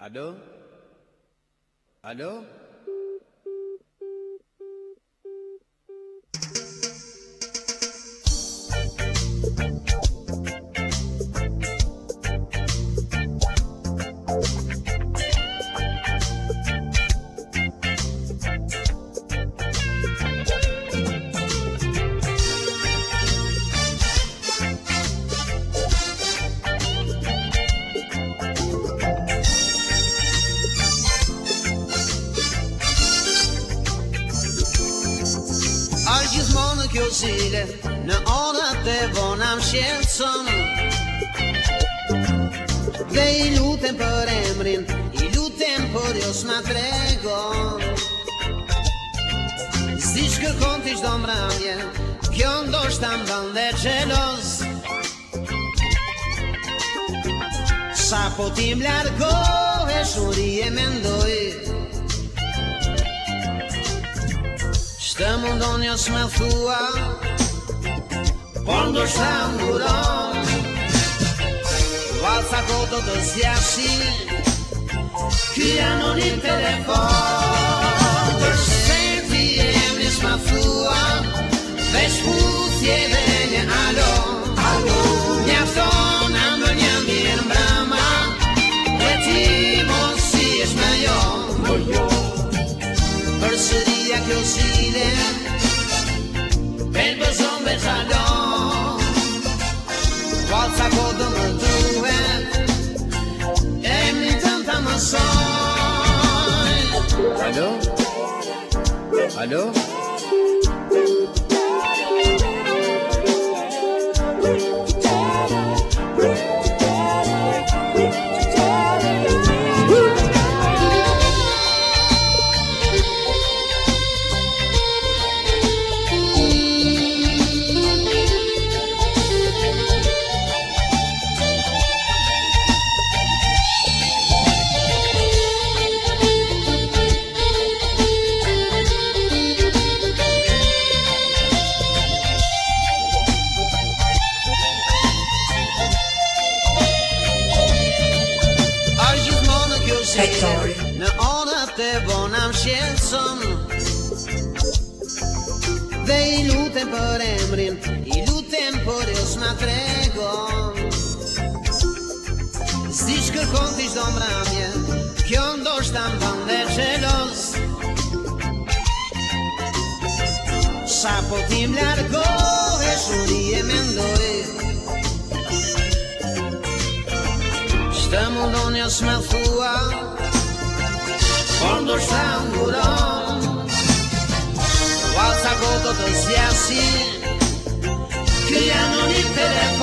Alô? Alô? Gjithmonë kjo zile në orët e vona më shqetëson. Dhe I lutem për emrin, I lutem për jo s'ma tregon. Si shkërkon t'i çdo mramje, kjo ndoshta m'bën dhe xheloz. Sa po ti m'largohesh, unë rije mendoj, të mundon jo s'me thua, por ndoshta nguron. Valsa koto të zjashi, ky anonim telefon. Përse ti emri s'ma thua, veç puthje dhe një alo. Mjafton ëmbël një mirë mbrëma, dhe ti mos si esh me jo. Përsëria kjo zile, per bëzon me xhalon. Valsa kodë më duhet, emrin tënd ta mësoj. Alô? Alô? Në orët e vona më shqetëson. Dhe I lutem për emrin, I lutem për jo s'ma tregon. Si shkërkon t'i çdo mramje, kjo ndoshta m'bën dhe xheloz. Sa po ti m'largohesh, unë rije mendoj, të mundon jo s'me thua, por ndoshta nguron. Valsa koto të zjashi, ky anonim telefon.